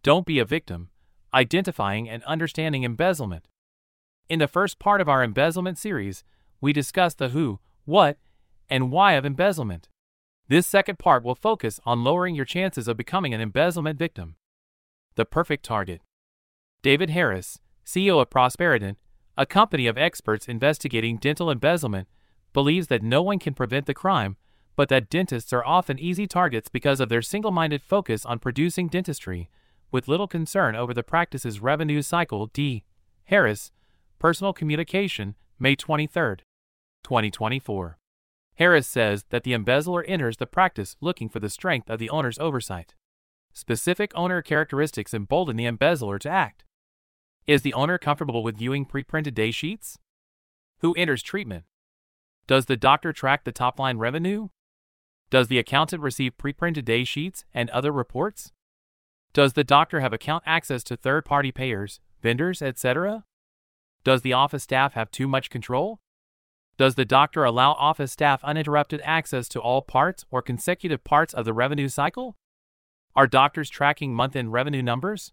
Don't be a victim. Identifying and understanding embezzlement. In the first part of our embezzlement series, we discussed the who, what, and why of embezzlement. This second part will focus on lowering your chances of becoming an embezzlement victim. The perfect target. David Harris, CEO of Prosperident, a company of experts investigating dental embezzlement, believes that no one can prevent the crime, but that dentists are often easy targets because of their single-minded focus on producing dentistry, with little concern over the practice's revenue cycle. D. Harris, Personal Communication, May 23, 2024. Harris says that the embezzler enters the practice looking for the strength of the owner's oversight. Specific owner characteristics embolden the embezzler to act. Is the owner comfortable with viewing pre-printed day sheets? Who enters treatment? Does the doctor track the top-line revenue? Does the accountant receive pre-printed day sheets and other reports? Does the doctor have account access to third-party payers, vendors, etc.? Does the office staff have too much control? Does the doctor allow office staff uninterrupted access to all parts or consecutive parts of the revenue cycle? Are doctors tracking month-end revenue numbers?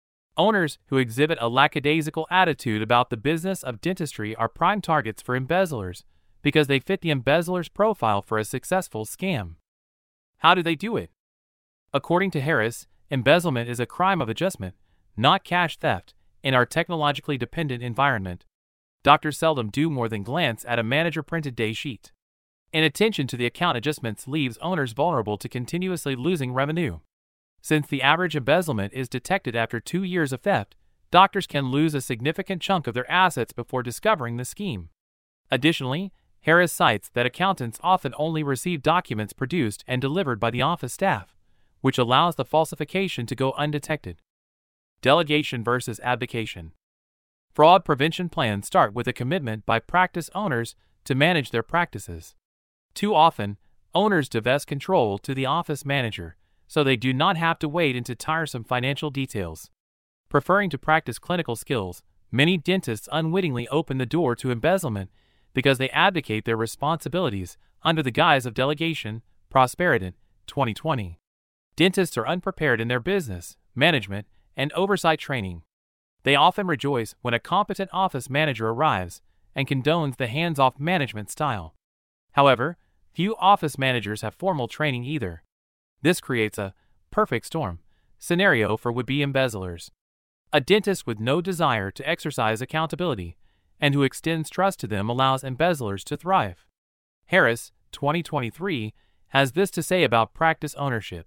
Owners who exhibit a lackadaisical attitude about the business of dentistry are prime targets for embezzlers because they fit the embezzler's profile for a successful scam. How do they do it? According to Harris, embezzlement is a crime of adjustment, not cash theft, in our technologically dependent environment. Doctors seldom do more than glance at a manager-printed day sheet. Inattention to the account adjustments leaves owners vulnerable to continuously losing revenue. Since the average embezzlement is detected after 2 years of theft, doctors can lose a significant chunk of their assets before discovering the scheme. Additionally, Harris cites that accountants often only receive documents produced and delivered by the office staff, which allows the falsification to go undetected. Delegation versus abdication. Fraud prevention plans start with a commitment by practice owners to manage their practices. Too often, owners divest control to the office manager, so they do not have to wade into tiresome financial details. Preferring to practice clinical skills, many dentists unwittingly open the door to embezzlement because they abdicate their responsibilities under the guise of delegation. Prosperident, 2020. Dentists are unprepared in their business, management, and oversight training. They often rejoice when a competent office manager arrives and condones the hands-off management style. However, few office managers have formal training either. This creates a perfect storm scenario for would-be embezzlers. A dentist with no desire to exercise accountability and who extends trust to them allows embezzlers to thrive. Harris, 2023, has this to say about practice ownership.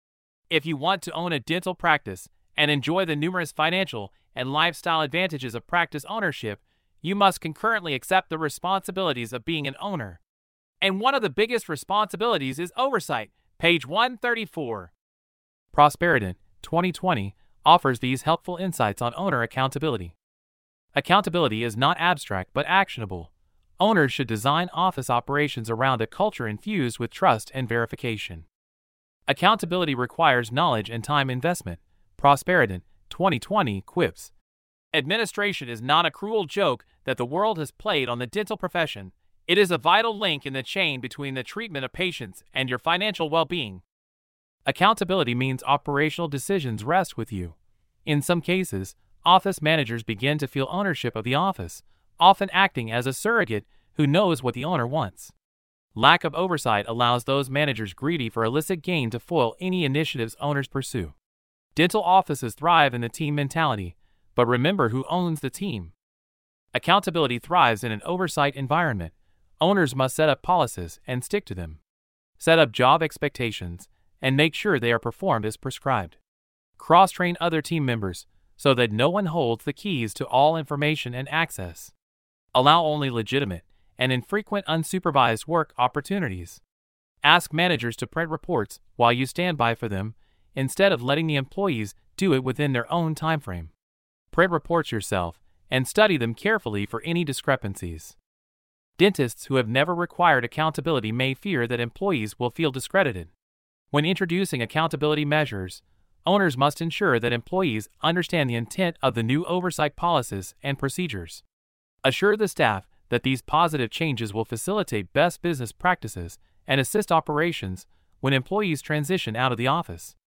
If you want to own a dental practice and enjoy the numerous financial and lifestyle advantages of practice ownership, you must concurrently accept the responsibilities of being an owner. And one of the biggest responsibilities is oversight. Page 134. Prosperident, 2020, offers these helpful insights on owner accountability. Accountability is not abstract but actionable. Owners should design office operations around a culture infused with trust and verification. Accountability requires knowledge and time investment. Prosperident, 2020, quips. Administration is not a cruel joke that the world has played on the dental profession. It is a vital link in the chain between the treatment of patients and your financial well-being. Accountability means operational decisions rest with you. In some cases, office managers begin to feel ownership of the office, often acting as a surrogate who knows what the owner wants. Lack of oversight allows those managers greedy for illicit gain to foil any initiatives owners pursue. Dental offices thrive in the team mentality, but remember who owns the team. Accountability thrives in an oversight environment. Owners must set up policies and stick to them. Set up job expectations and make sure they are performed as prescribed. Cross-train other team members so that no one holds the keys to all information and access. Allow only legitimate and infrequent unsupervised work opportunities. Ask managers to print reports while you stand by for them instead of letting the employees do it within their own timeframe. Print reports yourself and study them carefully for any discrepancies. Dentists who have never required accountability may fear that employees will feel discredited. When introducing accountability measures, owners must ensure that employees understand the intent of the new oversight policies and procedures. Assure the staff that these positive changes will facilitate best business practices and assist operations when employees transition out of the office.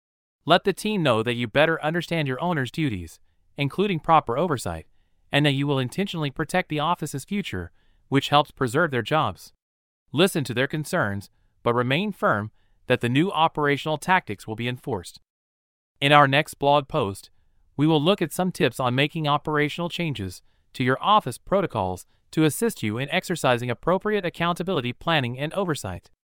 Let the team know that you better understand your owner's duties, including proper oversight, and that you will intentionally protect the office's future, which helps preserve their jobs. Listen to their concerns, but remain firm that the new operational tactics will be enforced. In our next blog post, we will look at some tips on making operational changes to your office protocols to assist you in exercising appropriate accountability planning and oversight.